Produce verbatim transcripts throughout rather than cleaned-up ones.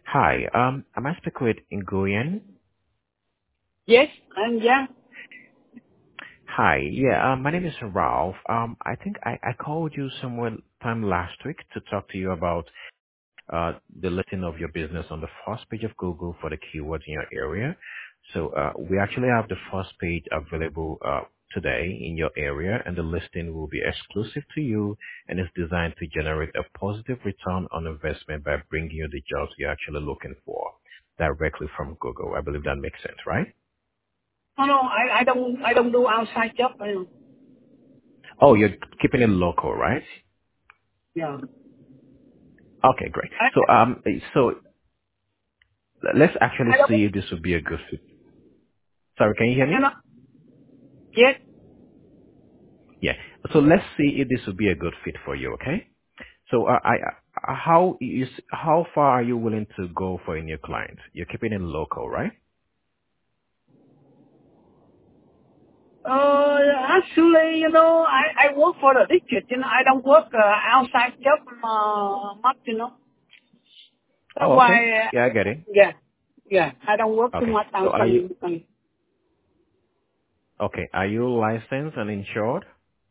Hi, um, am I speaking with Nguyen? Yes, and yeah. Hi, yeah, um, my name is Ralph. Um, I think I, I called you somewhere time last week to talk to you about uh, the listing of your business on the first page of Google for the keywords in your area. So uh, we actually have the first page available uh, today in your area, and the listing will be exclusive to you, and it's designed to generate a positive return on investment by bringing you the jobs you're actually looking for directly from Google. I believe that makes sense, right? No, no, I, I don't, I don't do outside job. I don't. Oh, you're keeping it local, right? Yeah. Okay, great. I, So, um, so let's actually I don't, see if this would be a good fit. Sorry, can you hear I me? don't, yes. Yeah. So let's see if this would be a good fit for you. Okay. So, uh, I, uh, how is how far are you willing to go for a new client? You're keeping it local, right? Uh, actually, you know, I, I work for the district, you know, I don't work uh, outside job uh, much, you know. That's Oh, okay. why, Yeah, I uh, get it. yeah, yeah, I don't work too Okay. much So are outside. you Uh, okay? Are you licensed and insured?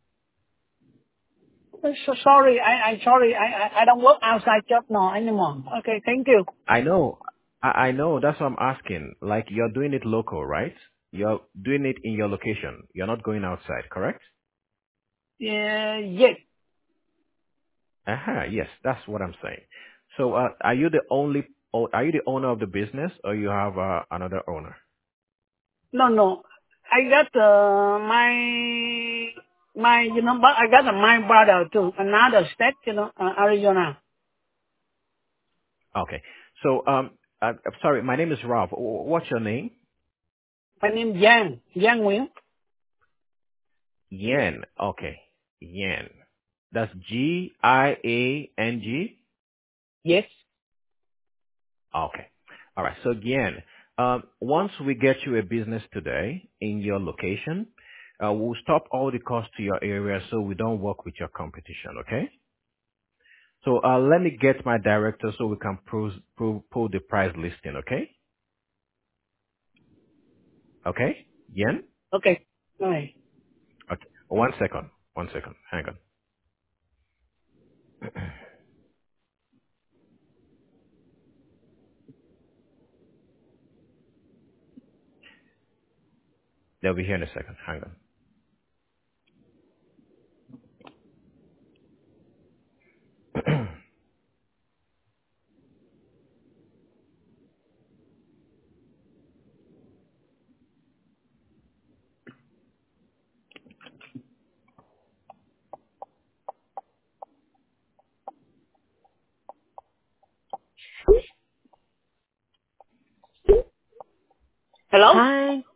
So sorry, I, I sorry, I, I, I don't work outside job now anymore. Okay, thank you. I know. I, I know. That's what I'm asking. Like you're doing it local, right? You're doing it in your location. You're not going outside, correct? Yeah, yes. Uh-huh. Yes, that's what I'm saying. So, uh, are you the only, o- are you the owner of the business, or you have uh, another owner? No, no. I got uh, my my you know, but I got uh, my brother too, another state, you know, uh, Arizona. Okay. So, um, uh, I'm sorry, my name is Rob. W- What's your name? My name Yang Yang Nguyen. Yen. Okay. Yen. That's G I A N G. Yes. Okay. All right. So again, um, once we get you a business today in your location, uh, we'll stop all the costs to your area so we don't work with your competition. Okay. So uh, let me get my director so we can pull, pull, pull the price listing. Okay. Okay. Yen. Okay. All right. Okay. One second. One second. Hang on. They'll be here in a second. Hang on. Hello. Hi.